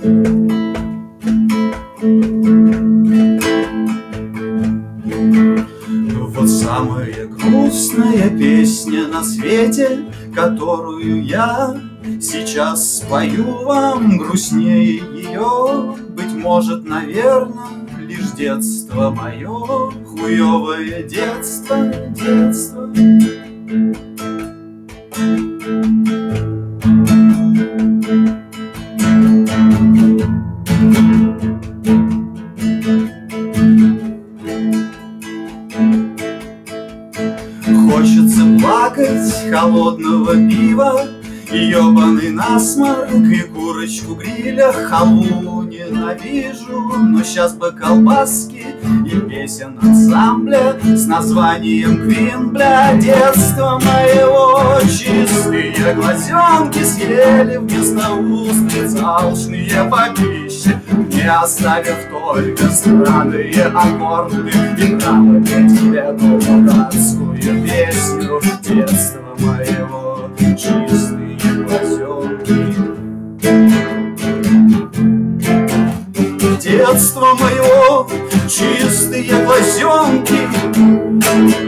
Вот самая грустная песня на свете, которую я сейчас спою вам, грустнее ее, быть может, наверно, лишь детство мое, хуевое детство, детство. Хочется плакать холодного пива и ёбаный насморк, и курочку гриля. Халву ненавижу, но щас бы колбаски и песен ансамбля с названием Квин, бля. Детство моего чистые глазенки съели вместо устриц алчные попищи, не оставив только странные аккорды. Играла петь эту дурацкую песню. Детство моего чистые глазенки. Детство мое чистые глазенки.